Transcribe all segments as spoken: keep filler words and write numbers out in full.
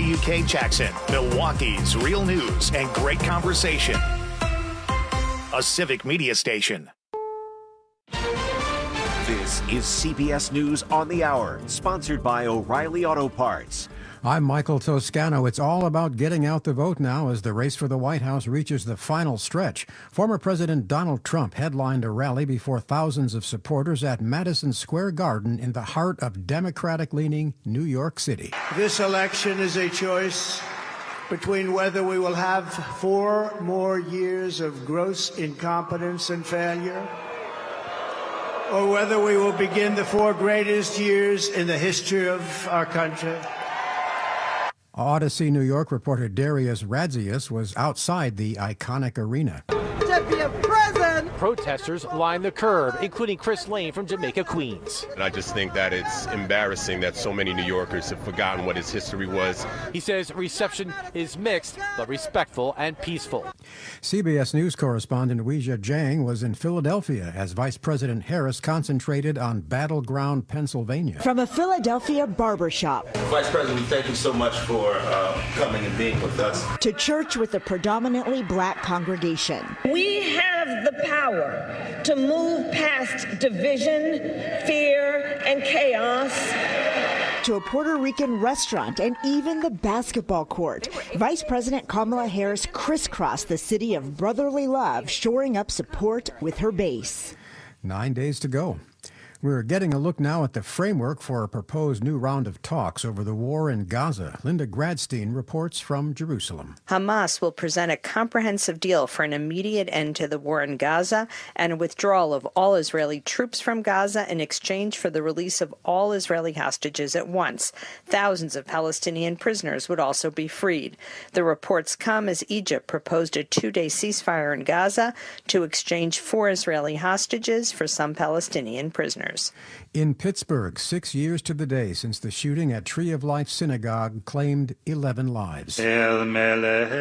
W K Jackson, Milwaukee's real news and great conversation. A Civic Media station. This is C B S News on the Hour, sponsored by O'Reilly Auto Parts. I'm Michael Toscano. It's all about getting out the vote now as the race for the White House reaches the final stretch. Former President Donald Trump headlined a rally before thousands of supporters at Madison Square Garden in the heart of Democratic-leaning New York City. This election is a choice between whether we will have four more years of gross incompetence and failure, or whether we will begin the four greatest years in the history of our country. Odyssey, New York reporter Darius Radzius was outside the iconic arena. To be a president! Protesters lined the curb, including Chris Lane from Jamaica, Queens. And I just think that it's embarrassing that so many New Yorkers have forgotten what his history was. He says reception is mixed, but respectful and peaceful. C B S News correspondent Weijia Jiang was in Philadelphia as Vice President Harris concentrated on battleground Pennsylvania. From a Philadelphia barbershop. Vice President, we thank you so much for uh, coming and being with us. To church with a predominantly black congregation. We have the power to move past division, fear, and chaos. To a Puerto Rican restaurant and even the basketball court. Vice President Kamala Harris crisscrossed the city of brotherly love, shoring up support with her base. Nine days to go. We're getting a look now at the framework for a proposed new round of talks over the war in Gaza. Linda Gradstein reports from Jerusalem. Hamas will present a comprehensive deal for an immediate end to the war in Gaza and a withdrawal of all Israeli troops from Gaza in exchange for the release of all Israeli hostages at once. Thousands of Palestinian prisoners would also be freed. The reports come as Egypt proposed a two-day ceasefire in Gaza to exchange four Israeli hostages for some Palestinian prisoners. In Pittsburgh, six years to the day since the shooting at Tree of Life Synagogue claimed eleven lives. El Melech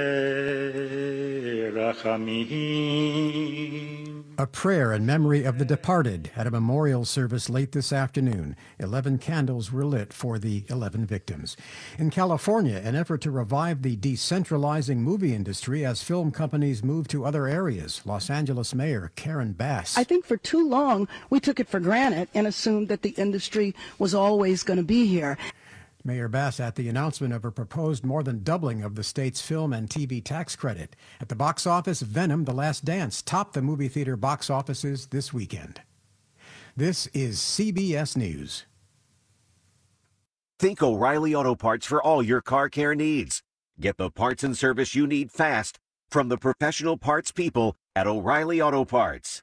Rachamim. A prayer in memory of the departed at a memorial service late this afternoon. Eleven candles were lit for the eleven victims. In California, an effort to revive the decentralizing movie industry as film companies move to other areas. Los Angeles Mayor Karen Bass. I think for too long we took it for granted and assumed that the industry was always going to be here. Mayor Bass at the announcement of a proposed more than doubling of the state's film and T V tax credit. At the box office, Venom: The Last Dance topped the movie theater box offices this weekend. This is C B S News. Think O'Reilly Auto Parts for all your car care needs. Get the parts and service you need fast from the professional parts people at O'Reilly Auto Parts.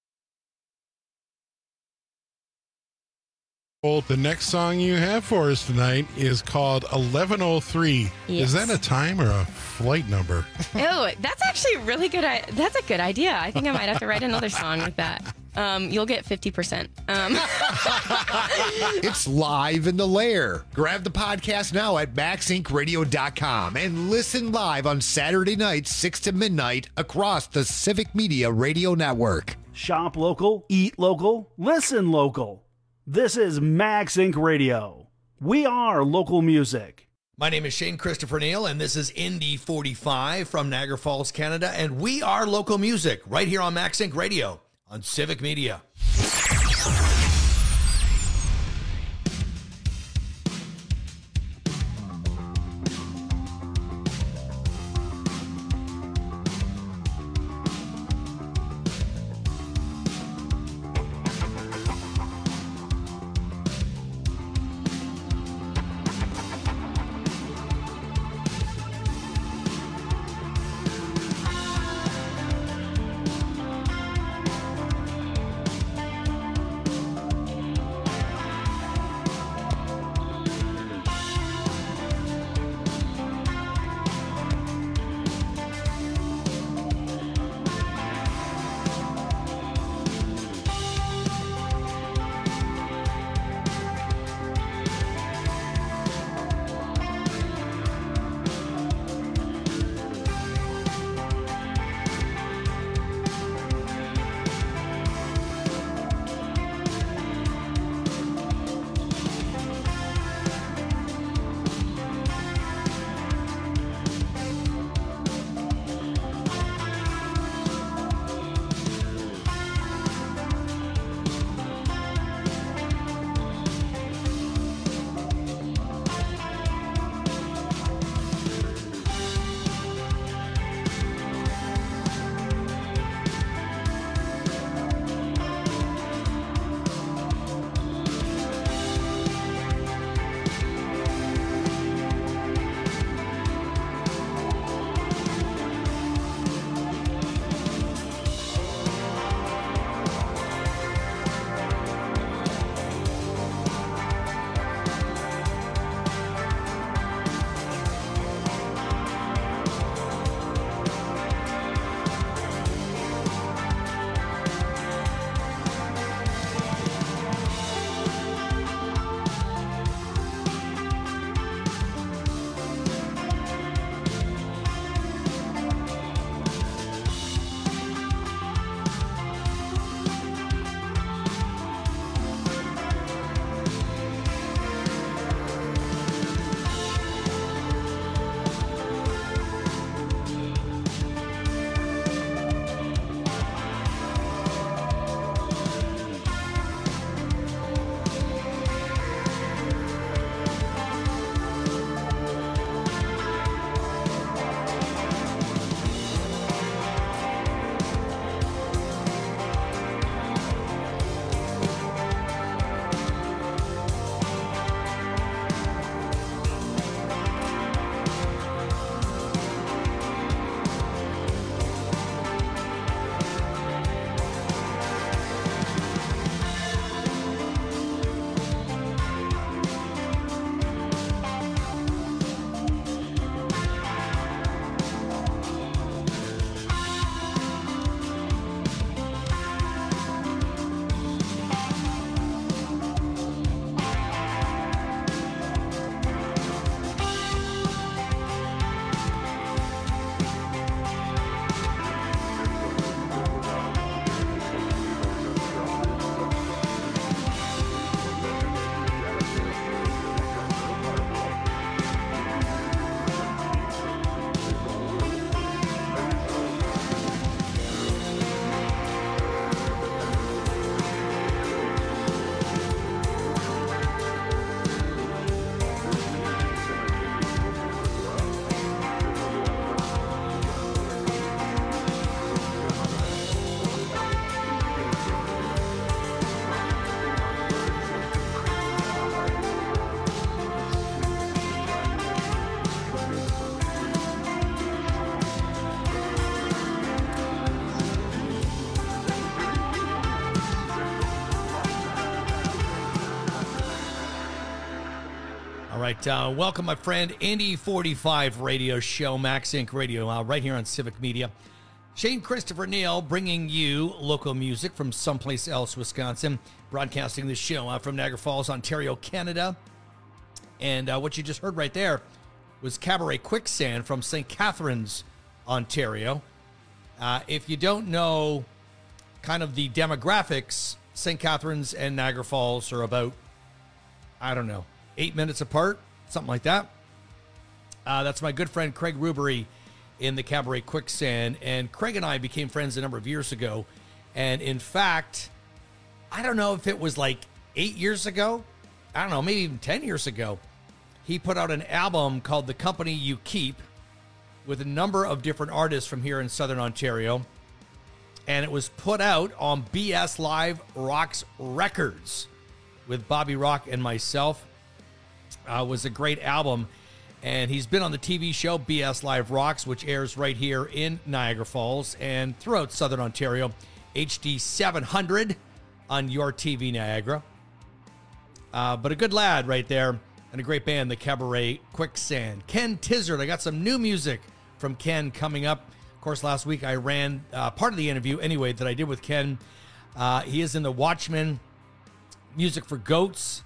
The next song you have for us tonight is called eleven oh three. Yes. Is that a time or a flight number? Oh, that's actually really good. I- that's a good idea. I think I might have to write another song with that. Um, you'll get fifty percent. Um. It's live in the lair. Grab the podcast now at max inc radio dot com and listen live on Saturday nights, six to midnight, across the Civic Media Radio Network. Shop local, eat local, listen local. This is Max Incorporated. Radio. We are local music. My name is Shane Christopher Neal, and this is Indy forty-five from Niagara Falls, Canada, and we are local music right here on Max Incorporated. Radio on Civic Media. right. Uh, welcome, my friend. Indy forty-five radio show, Max Inc Radio, uh, right here on Civic Media. Shane Christopher Neal bringing you local music from someplace else, Wisconsin. Broadcasting this show uh, from Niagara Falls, Ontario, Canada. And uh, what you just heard right there was Cabaret Quicksand from Saint Catharines, Ontario. Uh, if you don't know kind of the demographics, Saint Catharines and Niagara Falls are about, I don't know, eight minutes apart, something like that. Uh, that's my good friend Craig Rubery in the Cabaret Quicksand. And Craig and I became friends a number of years ago. And in fact, I don't know if it was like eight years ago. I don't know, maybe even ten years ago. He put out an album called The Company You Keep with a number of different artists from here in Southern Ontario. And it was put out on B S Live Rocks Records with Bobby Rock and myself. Uh, was a great album. And he's been on the T V show B S Live Rocks, which airs right here in Niagara Falls and throughout Southern Ontario. H D seven hundred on your T V Niagara. Uh, but a good lad right there. And a great band, the Cabaret Quicksand. Ken Tizzard, I got some new music from Ken coming up. Of course, last week I ran uh, part of the interview, anyway, that I did with Ken. Uh, he is in the Watchmen, Music for Goats.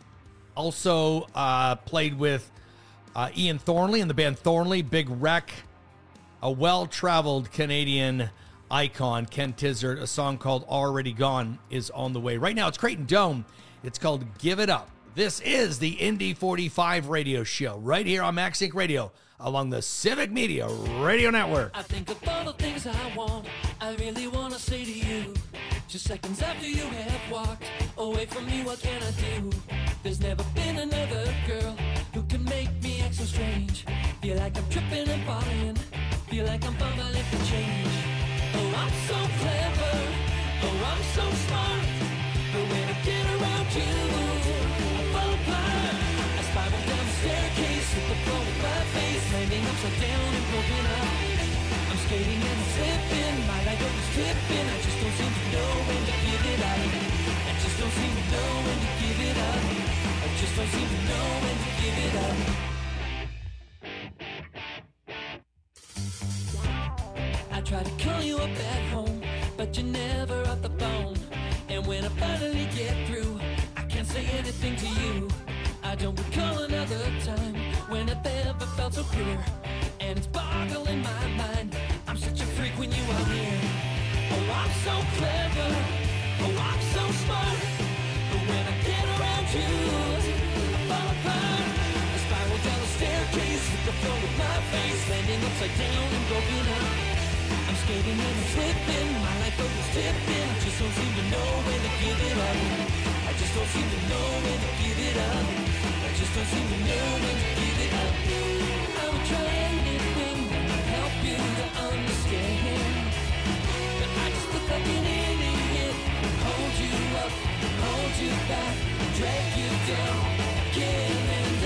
Also uh, played with uh, Ian Thornley and the band Thornley, Big Wreck. A well-traveled Canadian icon, Ken Tizzard. A song called Already Gone is on the way. Right now, it's Creighton Dome. It's called Give It Up. This is the Indy forty-five radio show right here on Max Inc Radio along the Civic Media Radio Network. I think of all the things I want, I really want to say to you. Just seconds after you have walked away from me, what can I do? There's never been another girl who can make me act so strange. Feel like I'm tripping and falling, feel like I'm fumbling for change. Oh, I'm so clever, oh, I'm so smart, but when I get around you, staircase, hit the floor with my face, landing upside down and broken up. I'm skating and slipping, my life is tipping. I just don't seem to know when to give it up. I just don't seem to know when to give it up. I just don't seem to know when to give it up. I try to call you up at home, but you're never off the phone. And when I finally get through, I can't say anything to you. I don't recall another time when I've ever felt so clear, and it's boggling my mind. I'm such a freak when you are near. Oh, I'm so clever, oh, I'm so smart, but when I get around you, I fall apart. I spiral down the staircase, hit the floor with my face, landing upside down and broken up. I'm skating and I'm slipping, my life is tipping. I just don't seem to know when to give it up. I just don't seem to know when to give it up. I just don't seem to know when to give it up. I would try anything that would help you to understand, but I just look like an idiot. Hold you up, hold you back, drag you down again and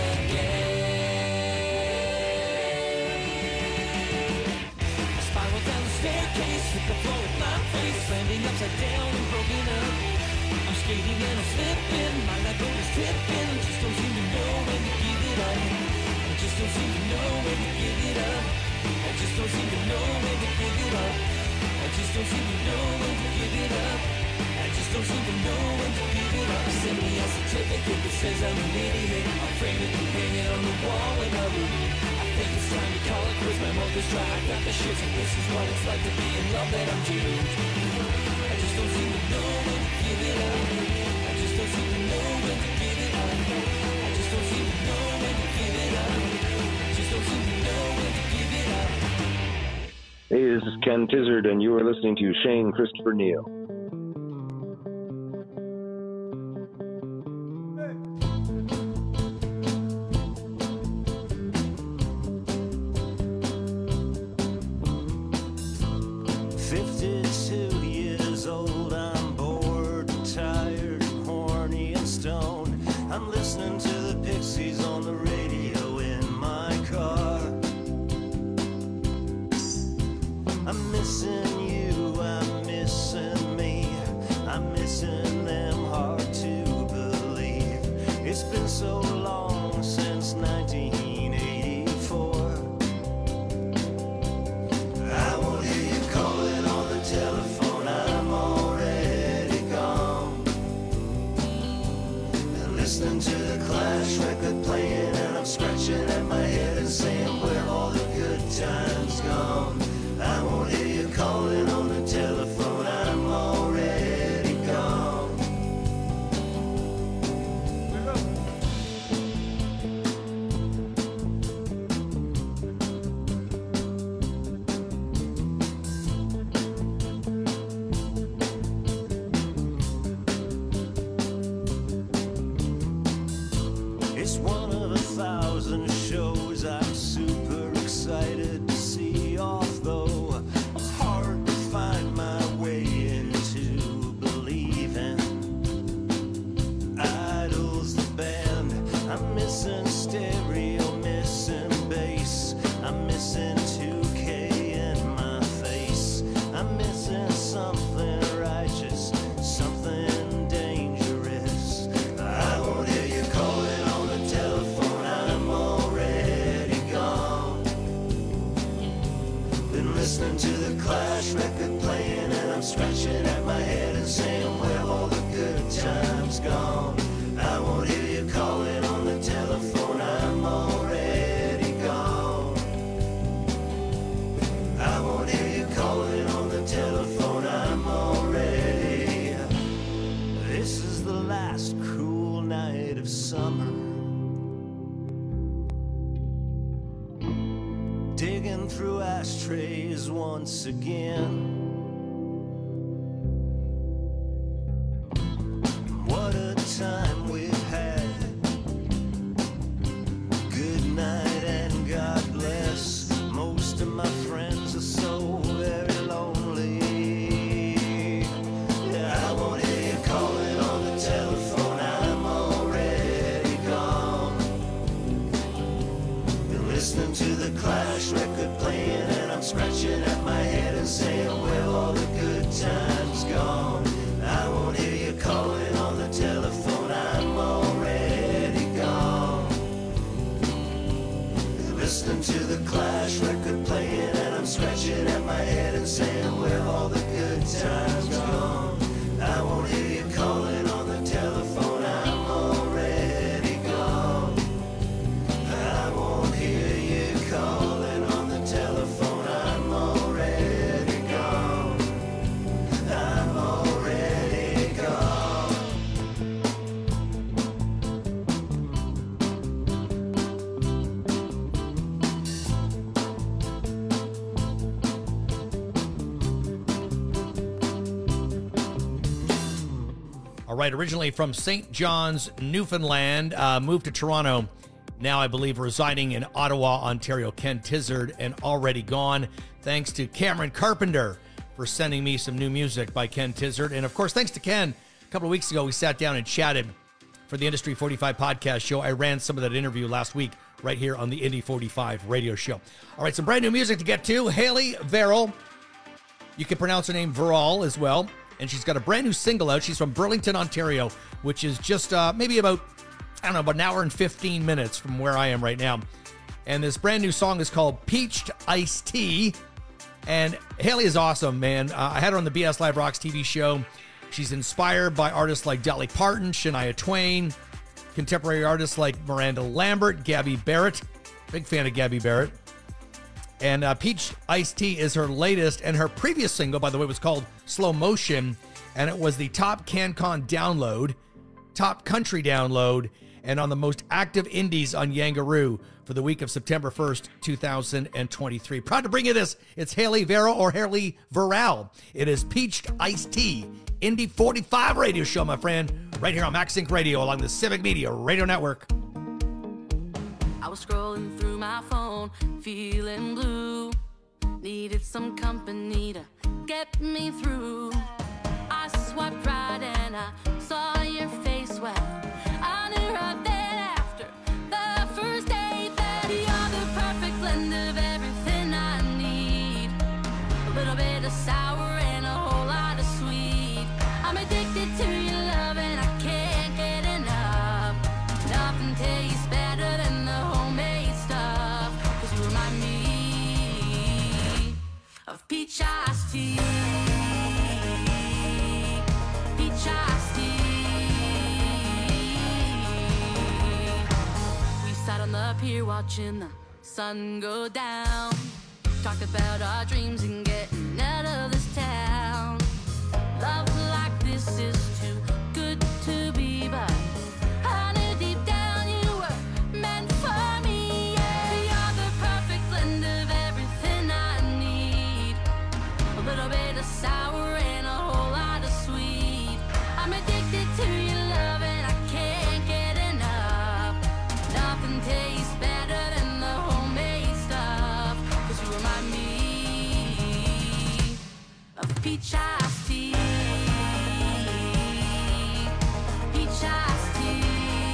again. I spiral down the staircase, hit the floor with my face, landing upside down and broken up. I'm skating and I'm slipping, my life is tipping. I just don't seem to know when to give it up. I just don't seem to know when to give it up. I just don't seem to know when to give it up. I just don't seem to know when to give it up. I just don't seem to know when to give it up. Send me a certificate that says I'm an idiot. I'll frame it and hang it on the wall in my room. I think it's time to call it quits. My mouth is dry, I got the shits, and this is what it's like to be in love that I'm doomed. I just don't seem to know when to give it up. I just don't seem to know when to give it up. I just don't seem to know when to give it up. I just don't seem to know when to give it up. Hey, this is Ken Tizzard, and you are listening to Shane Christopher Neal. It's been so long since listening to the Clash record playing, and I'm scratching at my head and saying, where have all the good times gone? I won't hear you calling on the telephone, I'm already gone. I won't hear you calling on the telephone, I'm already. This is the last cruel night of summer. Digging through ashtrays once again. What a time we've had. Good night and God bless. Most of my friends are so very lonely. Yeah, I won't hear you calling on the telephone, I'm already gone. Been listening to the Clash record playing, and I'm scratching at my head and saying, where all the good times gone? I won't hear you calling on the telephone, I'm already gone. Listening to the Clash record playing, and I'm scratching at my head and saying, where all the good times gone? I won't hear you calling on the telephone, I'm already gone. I won't hear you calling on the telephone, I'm already gone. I'm already gone. All right, originally from Saint John's, Newfoundland, uh, moved to Toronto. Now, I believe, residing in Ottawa, Ontario, Ken Tizzard, and Already Gone. Thanks to Cameron Carpenter for sending me some new music by Ken Tizzard. And, of course, thanks to Ken. A couple of weeks ago, we sat down and chatted for the Industry forty-five podcast show. I ran some of that interview last week right here on the Indy forty-five radio show. All right, some brand new music to get to. Hayley Verrill. You can pronounce her name Verrill as well. And she's got a brand new single out. She's from Burlington, Ontario, which is just uh, maybe about, I don't know, about an hour and fifteen minutes from where I am right now. And this brand new song is called Peached Iced Tea. And Hayley is awesome, man. Uh, I had her on the B S Live Rocks T V show. She's inspired by artists like Dolly Parton, Shania Twain, contemporary artists like Miranda Lambert, Gabby Barrett. Big fan of Gabby Barrett. And uh, Peach Iced Tea is her latest, and her previous single, by the way, was called Slow Motion, and it was the top CanCon download, top country download, and on the most active indies on Yangaroo for the week of September first, two thousand twenty-three. Proud to bring you this. It's Hayley Verrill or Hayley Verrill. It is Peached Iced Tea, Indy forty-five radio show, my friend, right here on MaxSync Radio along the Civic Media Radio Network. I was scrolling through my phone, feeling blue. Needed some company to get me through. I swiped right and I saw your face. Well, I knew right then after the first day that you're the perfect blend of everything I need. A little bit of sour and a whole lot of sweet. I'm addicted to your love and I can't get enough. Nothing tastes better than the homemade stuff. 'Cause you remind me of peach iced tea. Peach iced tea. We sat on the pier watching the sun go down. Talked about our dreams and getting out of this town. Love like this is too good to be, but I knew deep down you were meant for me. Yeah, you're the perfect blend of everything I need. A little bit of sour and a whole lot of sweet. I'm addicted to your love and I can't get enough. Nothing tastes better than the homemade stuff. 'Cause you remind me of peach iced tea. Peach iced tea.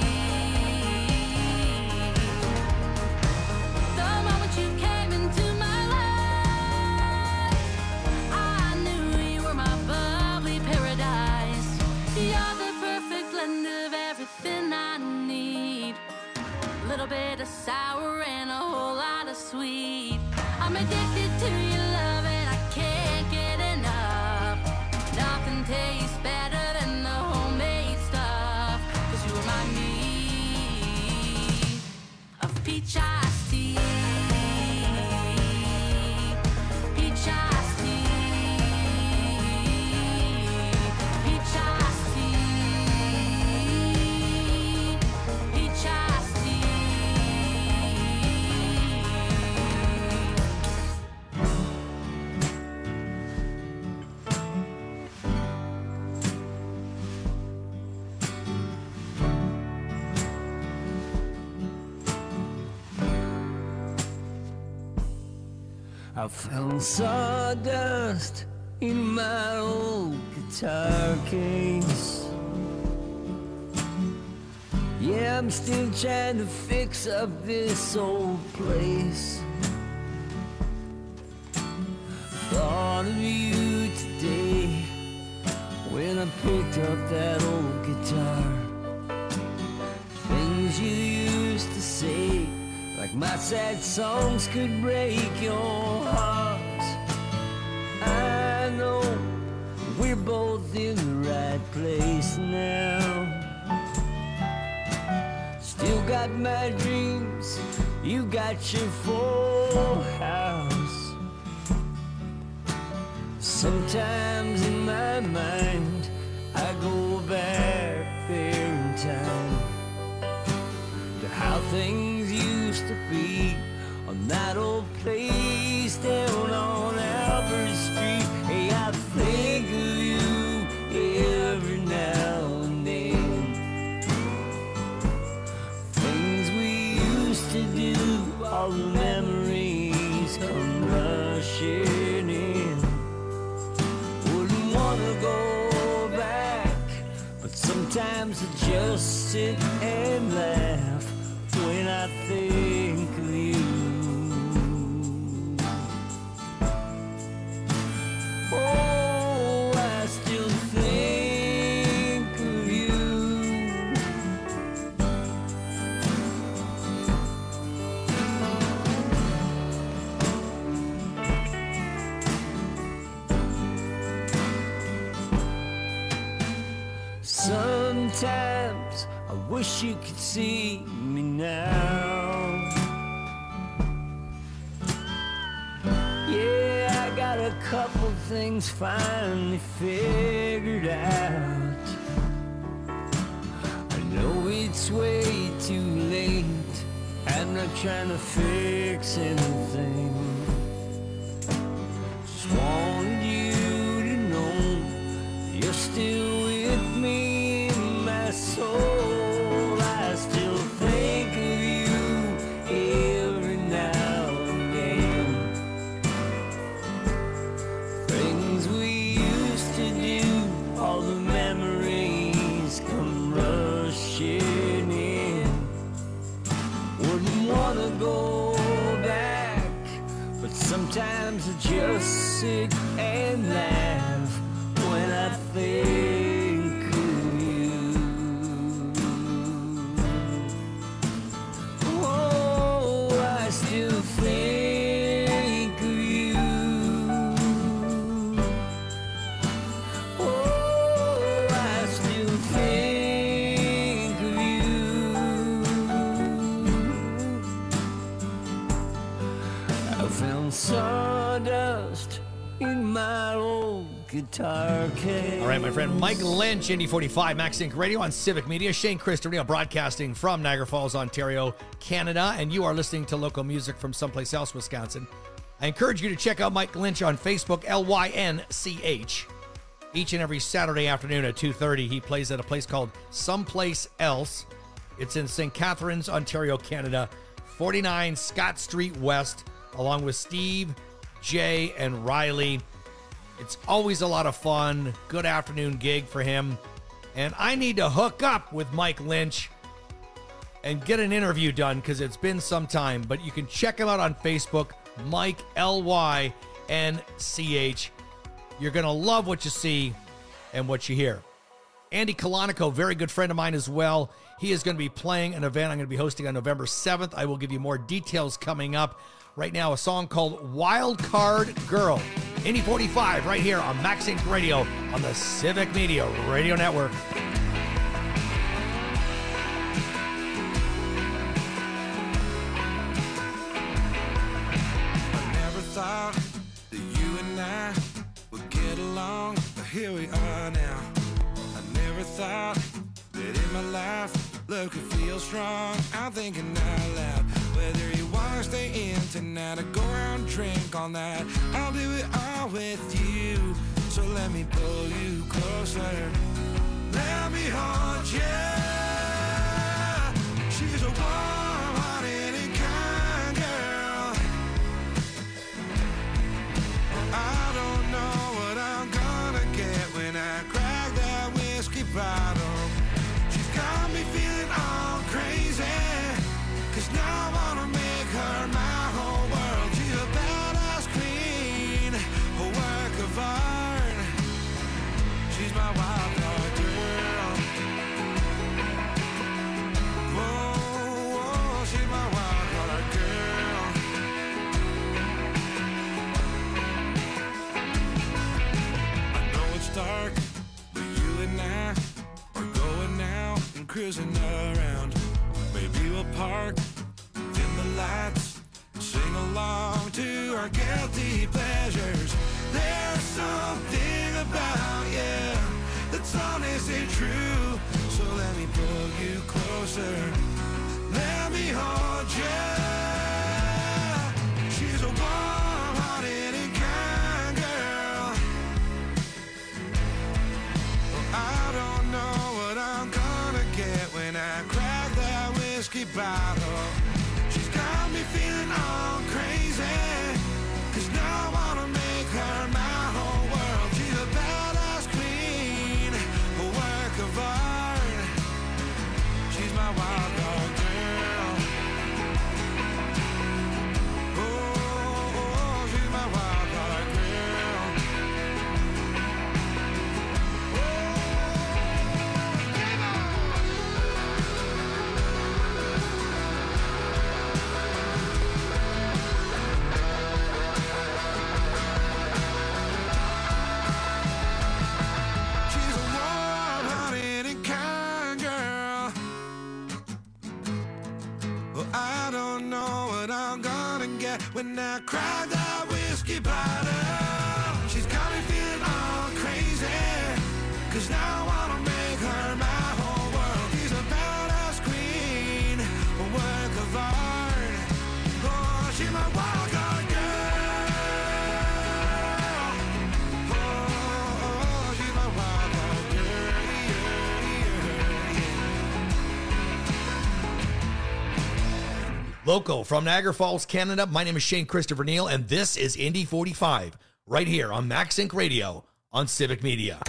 The moment you came into my life, I knew you were my bubbly paradise. You're the perfect blend of everything I need. A little bit of sour and a whole lot of sweet. I'm addicted to your love and I found sawdust in my old guitar case. Yeah, I'm still trying to fix up this old place. Thought of you today when I picked up that old guitar. Things you used to say, like my sad songs could break your heart. I know we're both in the right place now. Still got my dreams, you got your full house. Sometimes in my mind, I go back there in time to how things used to be on that old place down on Albert Street. Hey, I think of you every now and then. Things we used to do, all the memories come rushing in. Wouldn't wanna go back, but sometimes I just sit and laugh when I think of you. Oh, I still think of you. Sometimes I wish you could see me now. Yeah, I got a couple things finally figured out. I know it's way too late. I'm not trying to fix anything. Just wanted you to know you're still with me in my soul. I still think of you every now and then. Things we used to do, all the memories come rushing in. Wouldn't wanna go back, but sometimes I just sit and laugh when I think of you. Oh, I still think of you. Oh, I still think of you. I found sawdust in my old guitar case. All right, my friend Mike Lynch, Indy forty-five, Max Inc Radio on Civic Media. Shane Christorino broadcasting from Niagara Falls, Ontario, Canada, and you are listening to local music from someplace else, Wisconsin. I encourage you to check out Mike Lynch on Facebook, L Y N C H. Each and every Saturday afternoon at two thirty, he plays at a place called Someplace Else. It's in Saint Catharines, Ontario, Canada, forty-nine Scott Street West, along with Steve, Jay, and Riley. It's always a lot of fun. Good afternoon gig for him. And I need to hook up with Mike Lynch and get an interview done because it's been some time. But you can check him out on Facebook, Mike, L Y N C H. You're going to love what you see and what you hear. Andy Colonico, very good friend of mine as well. He is going to be playing an event I'm going to be hosting on November seventh. I will give you more details coming up. Right now, a song called Wild Card Girl. Indy forty-five right here on Max Inc Radio on the Civic Media Radio Network. I never thought that you and I would get along, but here we are now. I never thought that in my life love could feel strong. I'm thinking out loud. Whether you wanna stay in tonight or go out and drink all night, I'll do it all with you. So let me pull you closer. Let me hold you. She's a warm-hearted and kind girl. cruising around. Maybe we'll park, dim the lights, sing along to our guilty pleasures. There's something about you that's honestly true. So let me pull you closer, let me hold you. She's a warm-hearted and kind girl. Well, I don't know what I'm gonna get when I crack that whiskey bottle. She's got me feeling all crazy, 'cause now I wanna make her my whole world. She's a badass queen, a work of art. She's my wild card girl. Oh, oh, she's my wild card girl. Oh, come on. She's a warm-hearted and kind girl. Well, I don't know what I'm gonna get when I crack that whiskey bottle. She's got me feeling all crazy, 'cause now I wanna make her my whole world. She's a badass queen, a work of art. Oh, she's my wild card girl. Oh, oh, she's my wild card girl. Local from Niagara Falls, Canada. My name is Shane Christopher Neal, and this is Indy forty-five, right here on Max Inc Radio on Civic Media.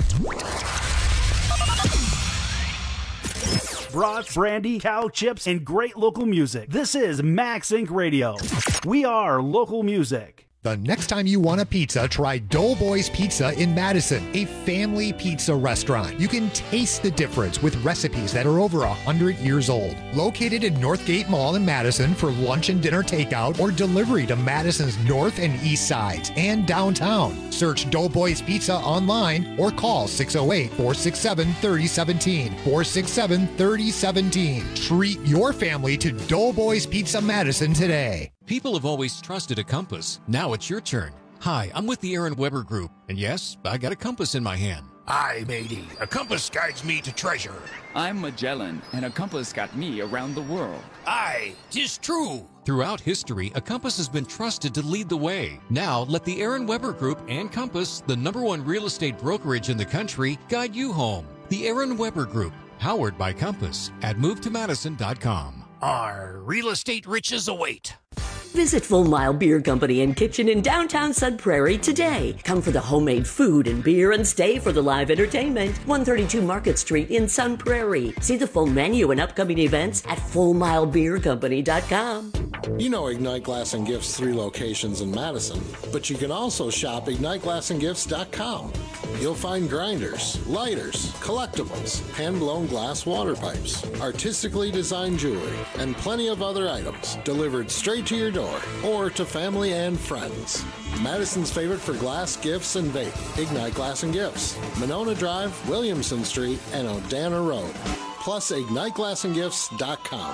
Brats, brandy, cow chips, and great local music. This is Max Inc Radio. We are local music. The next time you want a pizza, try Doughboys Pizza in Madison, a family pizza restaurant. You can taste the difference with recipes that are over one hundred years old. Located in Northgate Mall in Madison for lunch and dinner takeout or delivery to Madison's north and east sides and downtown. Search Doughboys Pizza online or call six oh eight, four six seven, three oh one seven, four six seven, three oh one seven. Treat your family to Doughboys Pizza Madison today. People have always trusted a compass. Now it's your turn. Hi, I'm with the Aaron Weber Group, and yes, I got a compass in my hand. Aye, matey. A compass guides me to treasure. I'm Magellan, and a compass got me around the world. Aye, 'tis true. Throughout history, a compass has been trusted to lead the way. Now, let the Aaron Weber Group and Compass, the number one real estate brokerage in the country, guide you home. The Aaron Weber Group, powered by Compass, at move to madison dot com. Our real estate riches await. Visit Full Mile Beer Company and Kitchen in downtown Sun Prairie today. Come for the homemade food and beer and stay for the live entertainment. one thirty-two Market Street in Sun Prairie. See the full menu and upcoming events at full mile beer company dot com. You know Ignite Glass and Gifts' three locations in Madison, but you can also shop ignite glass and gifts dot com. You'll find grinders, lighters, collectibles, hand-blown glass water pipes, artistically designed jewelry, and plenty of other items delivered straight to your door or to family and friends. Madison's favorite for glass, gifts, and vape, Ignite Glass and Gifts, Monona Drive, Williamson Street, and Odana Road. Plus ignite glass and gifts dot com.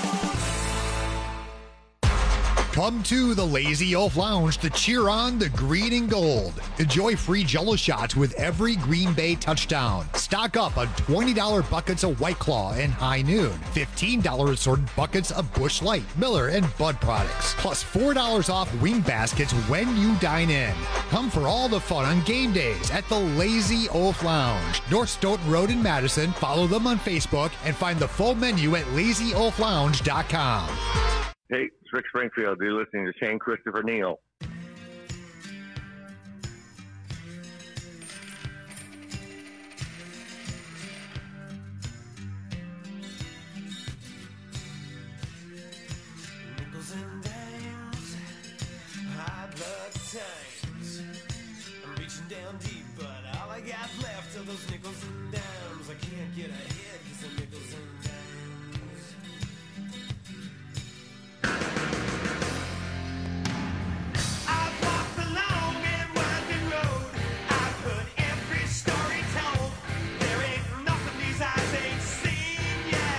Come to the Lazy Oaf Lounge to cheer on the green and gold. Enjoy free Jell-O shots with every Green Bay touchdown. Stock up on twenty dollars buckets of White Claw and High Noon. fifteen dollars assorted buckets of Busch Light, Miller, and Bud products. Plus four dollars off wing baskets when you dine in. Come for all the fun on game days at the Lazy Oaf Lounge. North Stoughton Road in Madison. Follow them on Facebook and find the full menu at lazy oaf lounge dot com. Hey, it's Rick Springfield. You're listening to Shane Christopher Neal. Nickels and dimes, high blood times. I'm reaching down deep, but all I got left are those nickels and dimes. I can't get ahead because the nickels and dimes. I've walked the long and winding road. I've heard every story told. There ain't nothing these eyes ain't seen yet.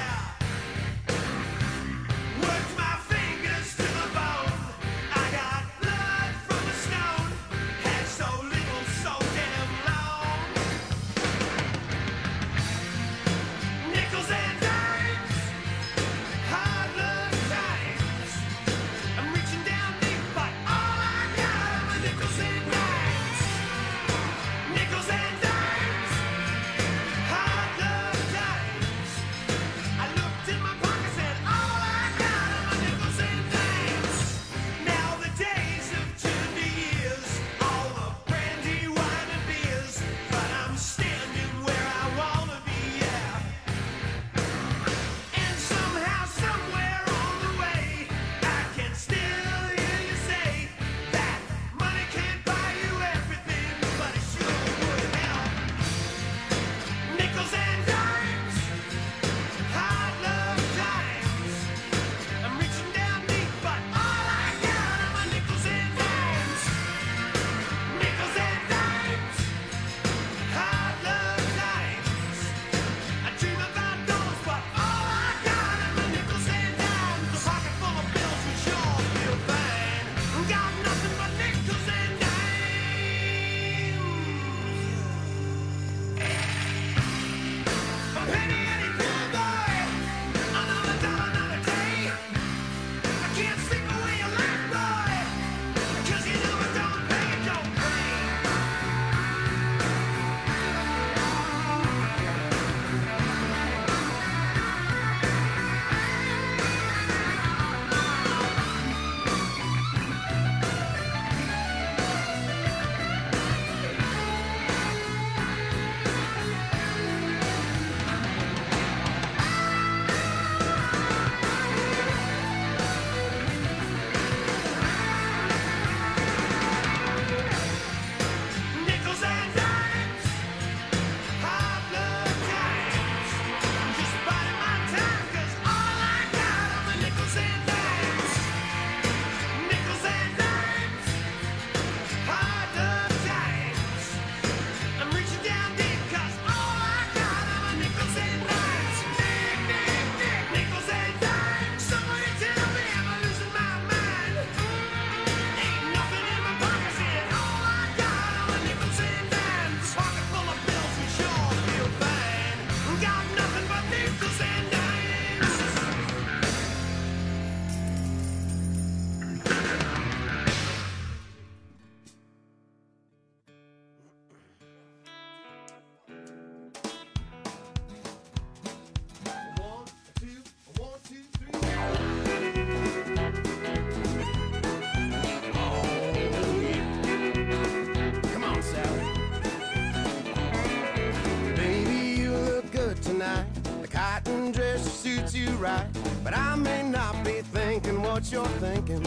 treat you right, but I may not be thinking what you're thinking.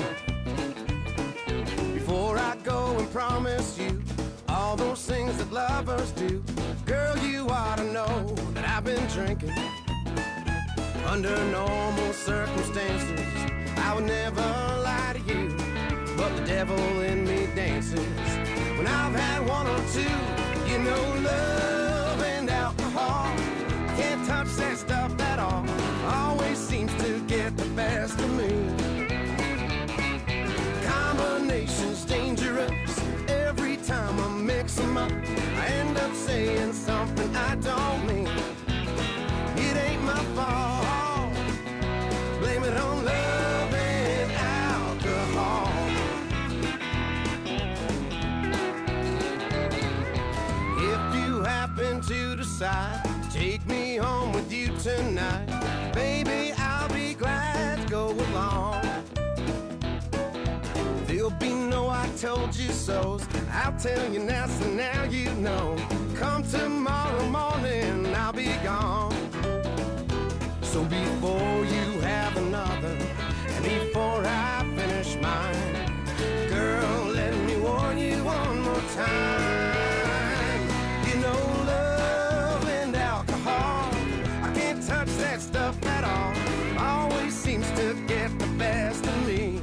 Before I go and promise you all those things that lovers do, girl, you ought to know that I've been drinking. Under normal circumstances, I would never lie to you, but the devil in me dances when I've had one or two. You know, love and alcohol, I can't touch that stuff at all. Always seems to get the best of me. Combination's dangerous. Every time I mix them up, I end up saying something I don't mean. It ain't my fault. Blame it on love and alcohol. If you happen to decide to take me home with you tonight, baby, I'll be glad to go along. There'll be no I told you so's. I'll tell you now, so now you know. Come tomorrow morning, I'll be gone. So before you have another, and before I finish mine, girl, let me warn you one more time. You know, love and alcohol, I can't touch that stuff at all. Always seems to get the best of me.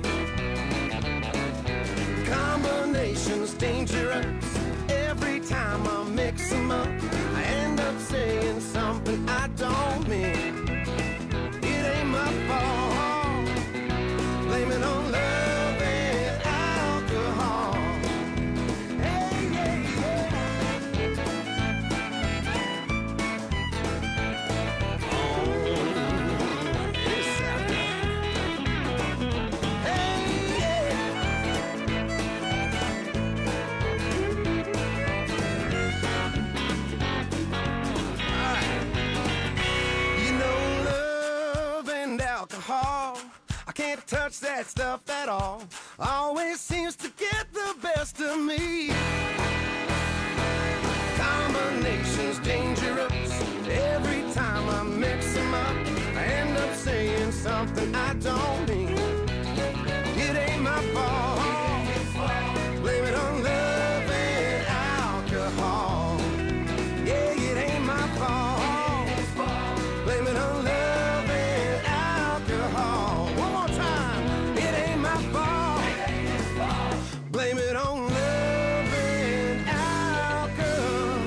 Combination's dangerous. Every time I mix them up, I end up saying something I don't mean. It ain't my fault. Blame it on love and alcohol. Hey, yeah, yeah. Oh, it's out there. Hey, yeah. I can't touch that stuff at all. Always seems to get the best of me. Combination's dangerous. Every time I mix them up, I end up saying something I don't mean. It ain't my fault. Blame it on love and alcohol. Yeah, it ain't my fault. Blame it on love. Blame it on love and alcohol.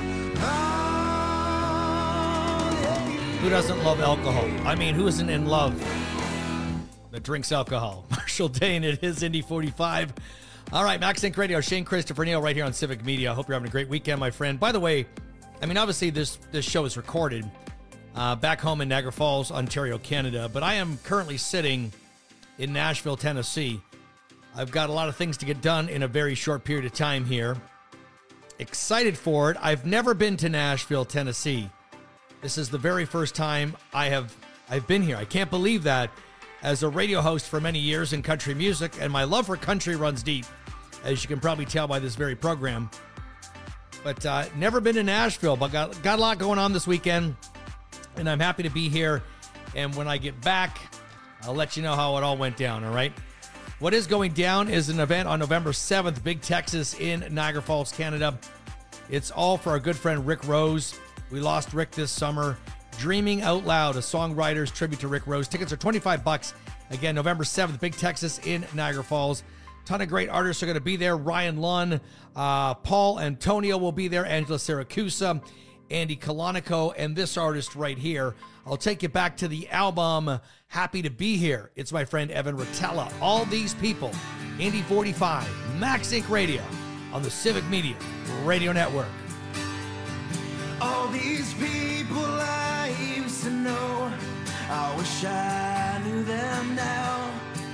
Yeah. Who doesn't love alcohol? I mean, who isn't in love that drinks alcohol? Marshall Dane, it is Indy forty-five. All right, Max Inc Radio, Shane Christopher Neal right here on Civic Media. I hope you're having a great weekend, my friend. By the way, I mean, obviously this, this show is recorded uh, back home in Niagara Falls, Ontario, Canada, but I am currently sitting in Nashville, Tennessee. I've got a lot of things to get done in a very short period of time here. Excited for it. I've never been to Nashville, Tennessee. This is the very first time I have I've been here. I can't believe that. As a radio host for many years in country music, and my love for country runs deep, as you can probably tell by this very program. But uh, never been to Nashville, but got, got a lot going on this weekend, and I'm happy to be here. And when I get back, I'll let you know how it all went down, all right? What is going down is an event on November seventh, Big Texas in Niagara Falls, Canada. It's all for our good friend Rick Rose. We lost Rick this summer. Dreaming Out Loud, a songwriter's tribute to Rick Rose. Tickets are twenty-five bucks. Again, November seventh, Big Texas in Niagara Falls. Ton of great artists are going to be there. Ryan Lunn, uh, Paul Antonio will be there. Angela Siracusa, Andy Colonico, and this artist right here. I'll take you back to the album Happy to Be Here. It's my friend Evan Rotella. All these people, Indy forty-five, Max Inc Radio on the Civic Media Radio Network. All these people I used to know, I wish I knew them now.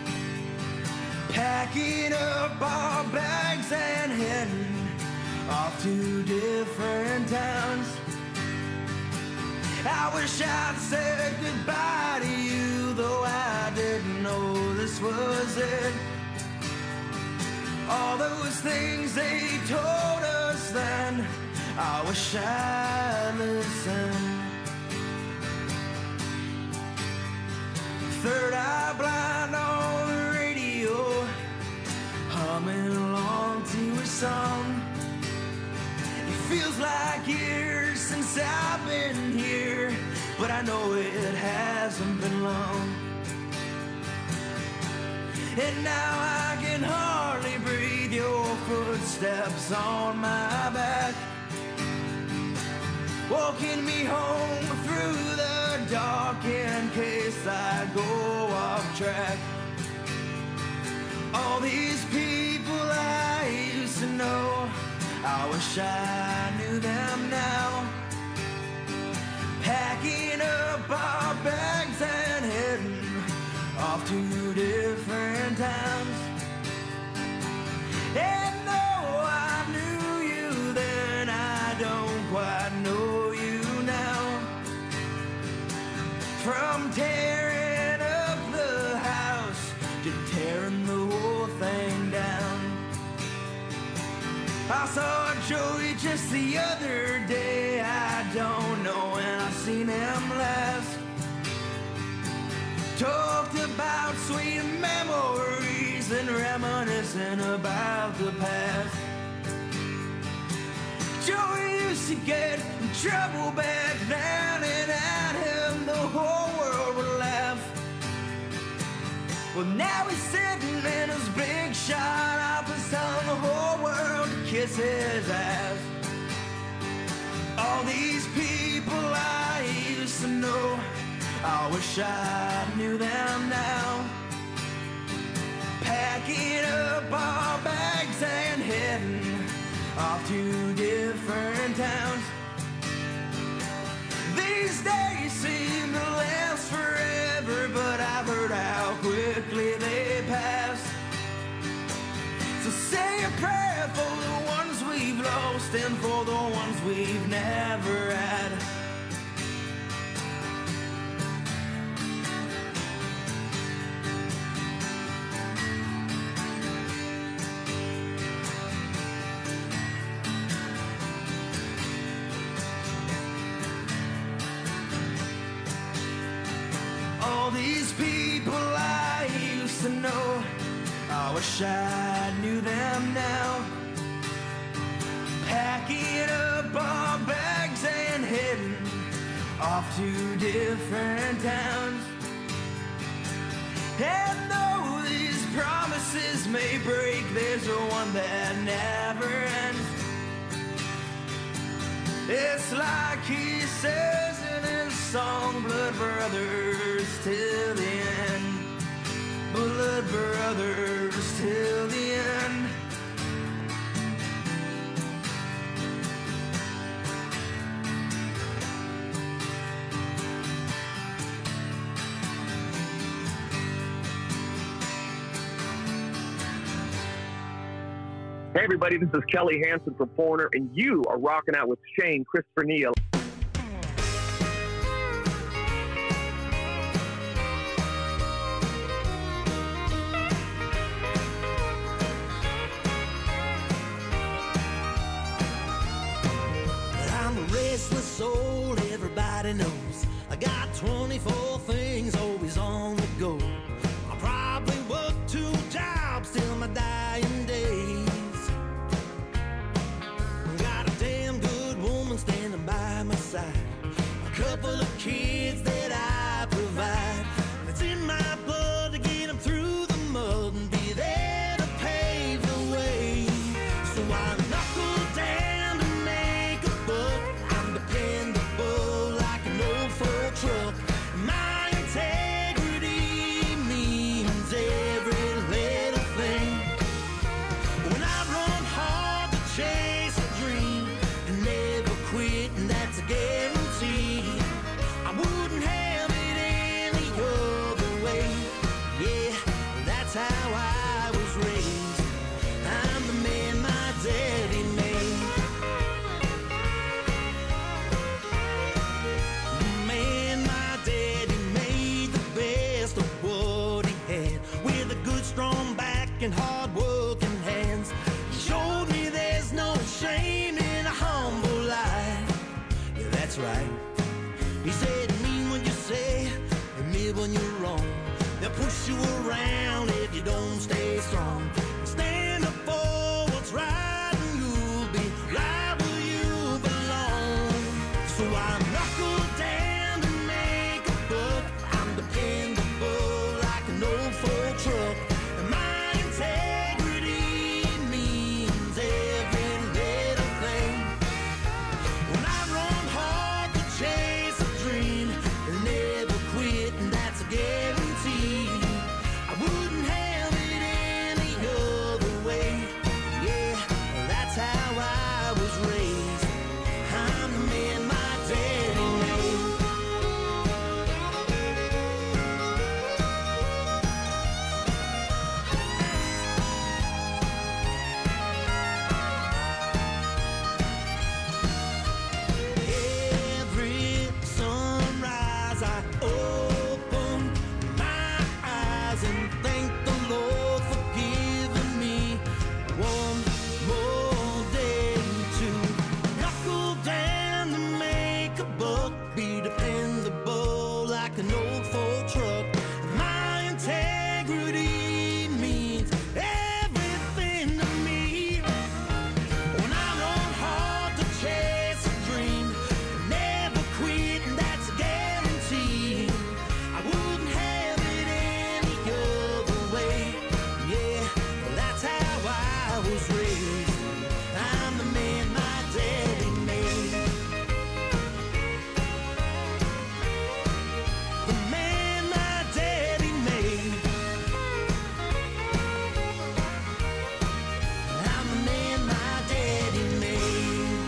Packing up our bags and heading off to different towns. I wish I'd said goodbye to you, though I didn't know this was it. All those things they told us then, I wish I listened. third eye blind on the radio, humming along to a song. It feels like years since I've been here, but I know it hasn't been long. And now I can hardly breathe, your footsteps on my back, walking me home through the dark in case I go off track. All these people I used to know, I wish I knew them now. Packing up our bags and heading off to different towns. And though I knew you then, I don't quite know you now. From tearing up the house to tearing the whole thing down. I saw Joey just the other day, I don't know when I seen him last. Talked about sweet memories and reminiscing about the past. Joey used to get in trouble back then, and at him the whole world would laugh. Well, now he's sitting in his big shot office, telling the whole world to kiss his ass. All these people I used to know, I wish I knew them now. Packing up our bags and heading off to different towns. These days seem to last forever, but I've heard how quickly they pass. So say a prayer for the ones we've lost and for the ones we've never had. All these people I used to know, I wish I knew them now. Packing up our bags and heading off to different towns. And though these promises may break, there's a one that never ends. It's like he says in his song, blood brothers till the end. Blood brothers till the end. Hey everybody, this is Kelly Hansen from Foreigner, and you are rocking out with Shane Christopher Neal. I'm a restless soul, everybody knows. I got twenty-four things always on the go. I'll probably work two jobs till my dying days. Got a damn good woman standing by my side. A couple of kids that I provide. It's in my blood to get them through the mud and be there to pave the way. So I knuckle down to make a buck. I'm dependable like an old Ford truck. My integrity means every little thing. When I run hard to chase a dream and never quit, and that's a guarantee. I wouldn't have it any other way. Yeah, that's how I was raised. I'm the man my daddy made. The man my daddy made, the best of what he had, with a good strong back and hard working hands. He showed me there's no shame in a humble life. Yeah, that's right. He said, mean when you say, admit when you're wrong. you around if you don't stay strong. Stand up for what's right and you'll be right where you belong. So I knuckle down to make a buck. I'm dependable like an old Ford truck. And my integrity means every little thing. When I run hard to chase a dream and never quit, and that's a guarantee. I wouldn't have it any other way. Yeah, that's how I was raised. I'm the man my daddy made. Every sunrise I open my eyes and thank the Lord for giving me one more day to knuckle down to make a buck, be dependable like an old Ford truck. My integrity means everything to me. When I run hard to chase a dream, never quit, and that's a guarantee. I wouldn't have it any other way. Yeah, that's how I was raised. I'm the man my daddy made. The man my daddy made. I'm the man my daddy made.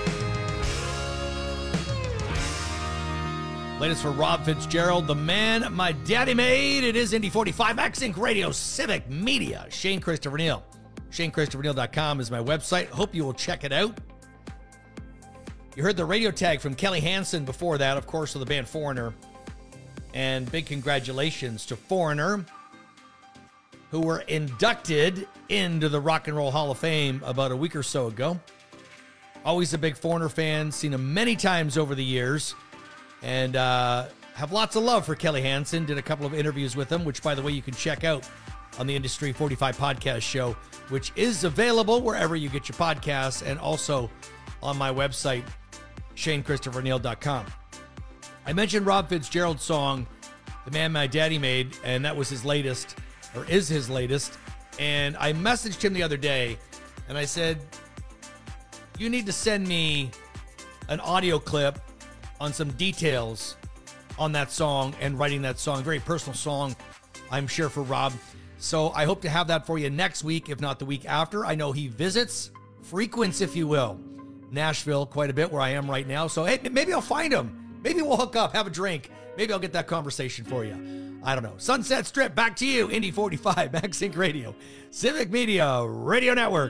Latest for Rob Fitzgerald, the man my daddy made. It is Indy forty-five, Max Inc Radio, Civic Media. Shane Christopher Neal. Shane Christopher Neal dot com is my website. Hope you will check it out. You heard the radio tag from Kelly Hansen before that, of course, of the band Foreigner. And big congratulations to Foreigner, who were inducted into the Rock and Roll Hall of Fame about a week or so ago. Always a big Foreigner fan, seen him many times over the years, and uh, have lots of love for Kelly Hansen. Did a couple of interviews with him, which, by the way, you can check out on the Industry forty-five podcast show, which is available wherever you get your podcasts and also on my website, Shane Christopher Neal dot com. I mentioned Rob Fitzgerald's song, The Man My Daddy Made, and that was his latest, or is his latest. And I messaged him the other day, and I said, you need to send me an audio clip on some details on that song and writing that song. Very personal song, I'm sure, for Rob. So I hope to have that for you next week, if not the week after. I know he visits, frequents, if you will, Nashville quite a bit, where I am right now. So, hey, maybe I'll find him. Maybe we'll hook up, have a drink. Maybe I'll get that conversation for you. I don't know. Sunset Strip, back to you. Indy forty-five, Max Inc Radio, Civic Media Radio Network.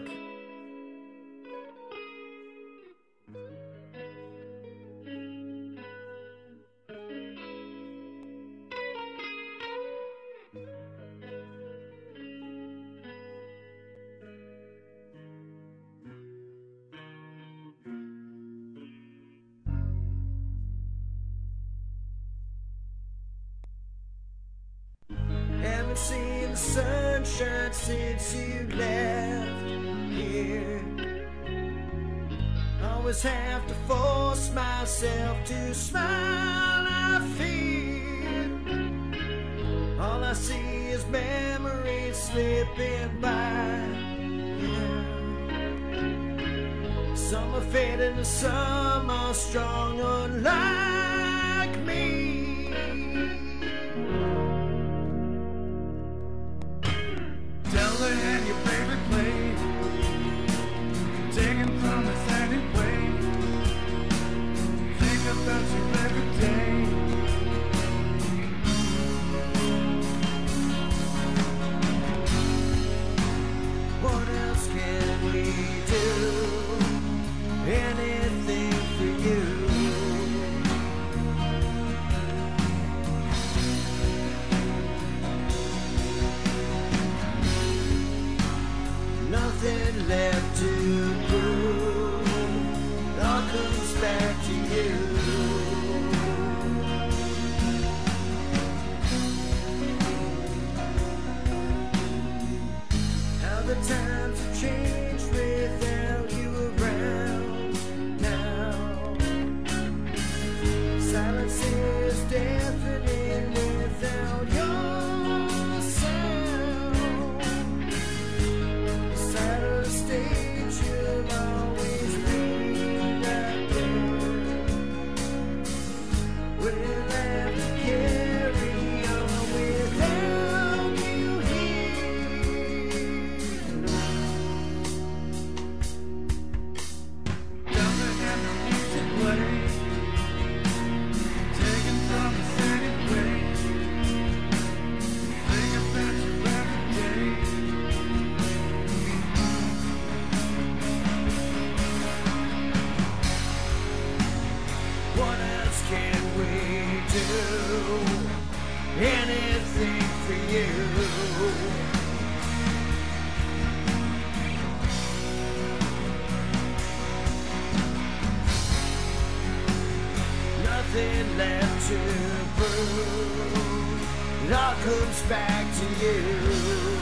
Haven't seen the sunshine since you left here. Always have to force myself to smile. I fear all I see is memories slipping by. Yeah. Some are fading and some are strong, unlike me. Tell her have your favorite play, taken from the sandy way. Think about you every day. What else can we do? Anything for you. times have changed without you around now. Silence is deafening without your sound. The side of the stage you'll always be right there. We'll have to carry on without you here. Don't have the music play. Taken from the city way. Think about you every day. What else can we do? Anything for you. Nothing left to prove. It all comes back to you.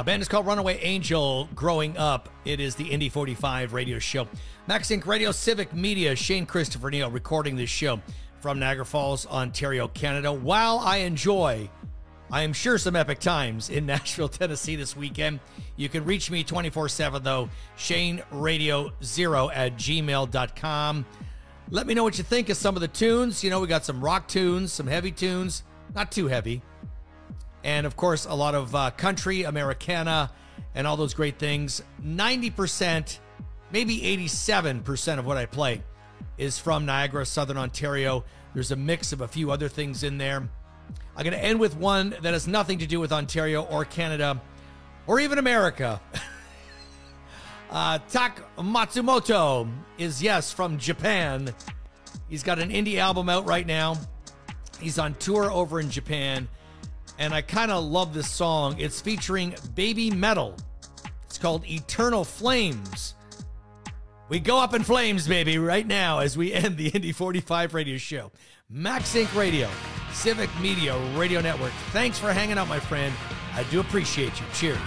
band is called Runaway Angel. Growing Up. It is the Indy forty-five radio show. Max Inc Radio, Civic Media. Shane Christopher Neal recording this show from Niagara Falls, Ontario, Canada. While I enjoy, I am sure, some epic times in Nashville, Tennessee this weekend. You can reach me twenty-four seven, though. Shane Radio Zero at gmail dot com. Let me know what you think of some of the tunes. You know, we got some rock tunes, some heavy tunes, not too heavy. And, of course, a lot of uh, country, Americana, and all those great things. ninety percent, maybe eighty-seven percent of what I play is from Niagara, Southern Ontario. There's a mix of a few other things in there. I'm going to end with one that has nothing to do with Ontario or Canada or even America. uh, Tak Matsumoto is, yes, from Japan. He's got an indie album out right now. He's on tour over in Japan. And I kind of love this song. It's featuring Baby Metal. It's called Eternal Flames. We go up in flames, baby, right now as we end the Indy forty-five radio show. Max Inc Radio, Civic Media Radio Network. Thanks for hanging out, my friend. I do appreciate you. Cheers.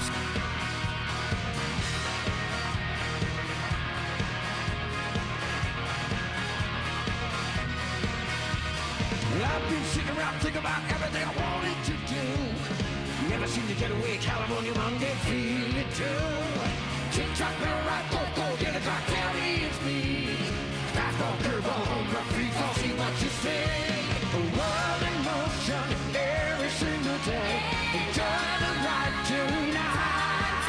Well, I've been sitting around thinking about everything I wanted to do. Never seem to get away, California Monday, feel it too. Tick-tock, barrel right, go, go, get it, dark, carry, it's me. Fastball, curveball, home run, free fall, see what you say. The world in motion, every single day. And turn it right tonight.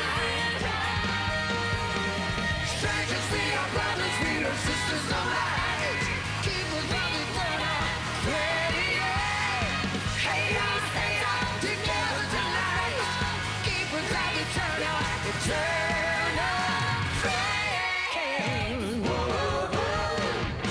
Strangers, we are brothers, we are sisters of light. Keep us running for our radio. Hey, us, hey, us, together tonight. Keep us running, turn on, turn on, flame. Whoa, whoa.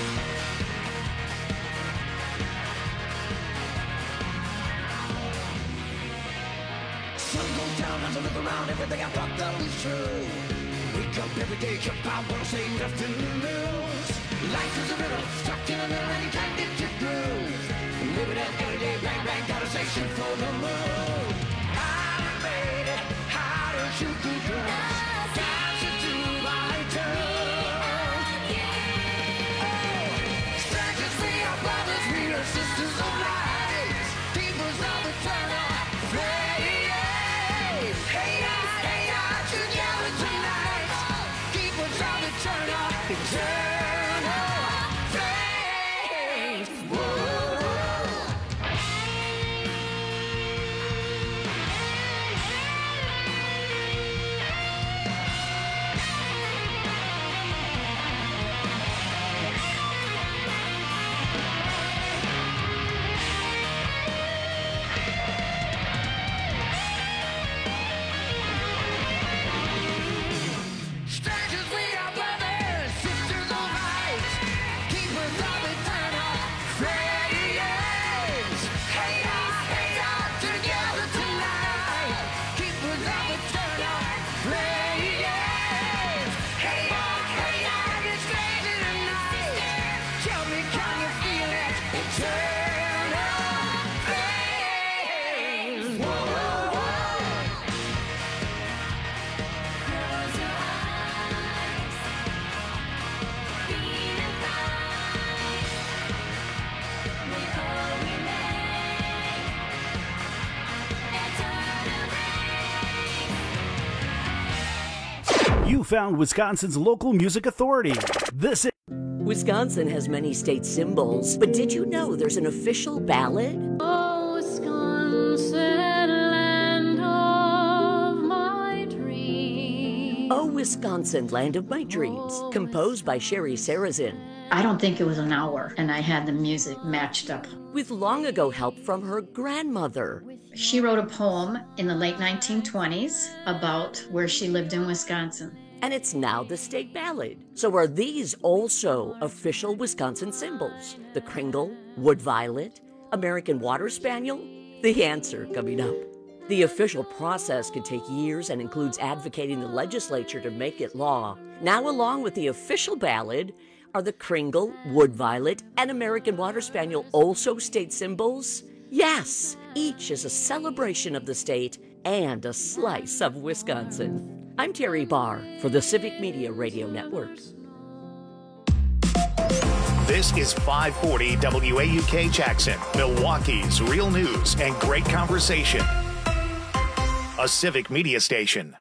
Sun goes down as I look around, everything I thought that was true. Wake up every day, jump out, wanna say nothing to lose. Life is a riddle, stuck in a middle and you can't get your groove. Living it every day, bang, bang, gotta say shoot for the moon. I made it, how to shoot the drums. Dancing to my tune. Oh, strangers, we are brothers, we are sisters of light. People's love eternal, flame. Hey, I, hey, I, together tonight. Keep us on eternal, eternal flames. Whoa. Strangers, we are brothers, sisters of light. Keep us love eternal flames. Hey, us, hey, us, together tonight. Keep us love eternal flames. Hey, us, hey, us, it's crazy tonight. Tell me, can you feel it? Eternal flames. Whoa, whoa, whoa. Close your eyes. Feeling fine. We all remain. Eternal You found Wisconsin's local music authority. This is Wisconsin has many state symbols, but did you know there's an official ballad? Oh, Wisconsin, land of my dreams. Oh, Wisconsin, Land of My Dreams, composed by Sherry Sarazin. I don't think it was an hour, and I had the music matched up. With long ago help from her grandmother. She wrote a poem in the late nineteen twenties about where she lived in Wisconsin. And it's now the state ballad. So are these also official Wisconsin symbols? The Kringle, Wood Violet, American Water Spaniel? The answer coming up. The official process can take years and includes advocating the legislature to make it law. Now, along with the official ballad, are the Kringle, Wood Violet, and American Water Spaniel also state symbols? Yes, each is a celebration of the state and a slice of Wisconsin. I'm Terry Barr for the Civic Media Radio Network. This is five forty W A U K Jackson, Milwaukee's real news and great conversation. A Civic Media station.